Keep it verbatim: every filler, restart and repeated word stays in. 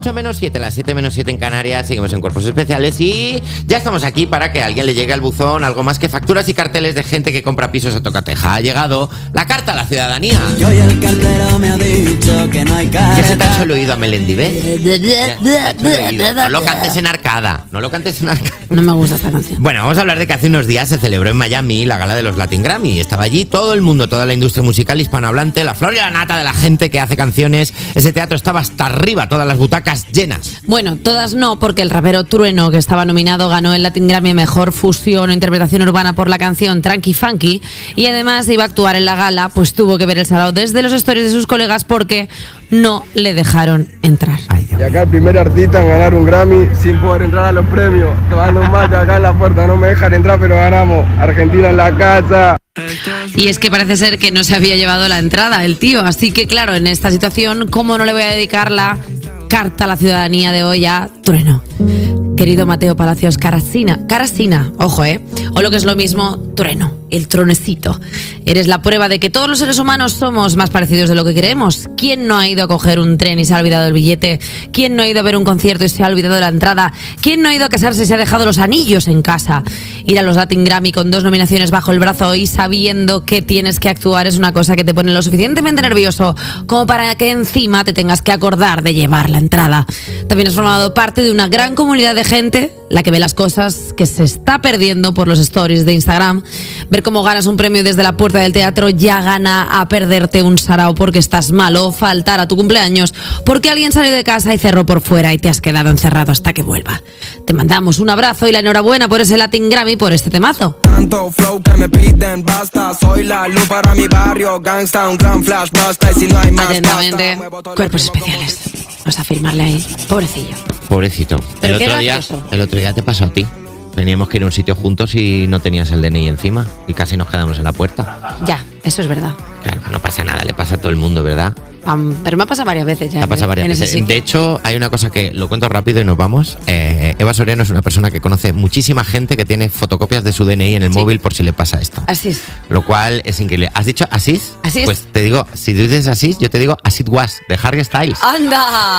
ocho menos siete, las siete menos siete en Canarias, seguimos en Cuerpos Especiales y ya estamos aquí para que a alguien le llegue al buzón algo más que facturas y carteles de gente que compra pisos a tocateja. Ha llegado la carta a la ciudadanía. Yo y el cartero me ha dicho que no hay carta. ¿Ya se te ha hecho el oído a Melendi, ves? No lo cantes en arcada, no lo cantes en arcada. No me gusta esta canción. Bueno, vamos a hablar de que hace unos días se celebró en Miami la gala de los Latin Grammy. Estaba allí todo el mundo, toda la industria musical hispanohablante, la flor y la nata de la gente que hace canciones. Ese teatro estaba hasta arriba, todas las butacas llenas. Bueno, todas no, porque el rapero Trueno, que estaba nominado, ganó el Latin Grammy Mejor Fusión o Interpretación Urbana por la canción Tranqui Funky, y además iba a actuar en la gala, pues tuvo que ver el sábado desde los stories de sus colegas porque no le dejaron entrar. Ay, y acá el primer artista en ganar un Grammy sin poder entrar a los premios. Tomando un mate acá en la puerta, no me dejan entrar, pero ganamos. Argentina en la casa. Y es que parece ser que no se había llevado la entrada el tío, así que claro, en esta situación, ¿cómo no le voy a dedicar la carta a la ciudadanía de hoy a Trueno? Querido Mateo Palacios Carrasina, Carrasina, ojo, eh, o lo que es lo mismo, Trueno, el tronecito. Eres la prueba de que todos los seres humanos somos más parecidos de lo que creemos. ¿Quién no ha ido a coger un tren y se ha olvidado el billete? ¿Quién no ha ido a ver un concierto y se ha olvidado la entrada? ¿Quién no ha ido a casarse y se ha dejado los anillos en casa? Ir a los Latin Grammy con dos nominaciones bajo el brazo y sabiendo que tienes que actuar es una cosa que te pone lo suficientemente nervioso como para que encima te tengas que acordar de llevar la entrada. También has formado parte de una gran comunidad de gente, la que ve las cosas que se está perdiendo por los stories de Instagram. Ver cómo ganas un premio desde la puerta del teatro ya gana a perderte un sarao porque estás malo, faltar a tu cumpleaños porque alguien salió de casa y cerró por fuera y te has quedado encerrado hasta que vuelva. Te mandamos un abrazo y la enhorabuena por ese Latin Grammy, por este temazo. Tanto flow que me piden, basta. Soy la luz para mi barrio, gangsta, un gran flash, basta. Y si no hay más, atentamente, Cuerpos Especiales. Vamos a firmarle ahí, pobrecillo. Pobrecito. El otro día, el otro día te pasó a ti. Teníamos que ir a un sitio juntos y no tenías el D N I encima y casi nos quedamos en la puerta. Ya, eso es verdad. Claro, no pasa nada, le pasa a todo el mundo, ¿verdad? Um, pero me ha pasado varias veces ya. Me ha pasado varias veces. De hecho, hay una cosa que lo cuento rápido y nos vamos. Eh, Eva Soriano es una persona que conoce muchísima gente que tiene fotocopias de su D N I en el sí. móvil por si le pasa esto. Así es. Lo cual es increíble. ¿Has dicho Asís? Así es. Pues te digo, si tú dices Asís, yo te digo As It Was, de Harry Styles. ¡Anda!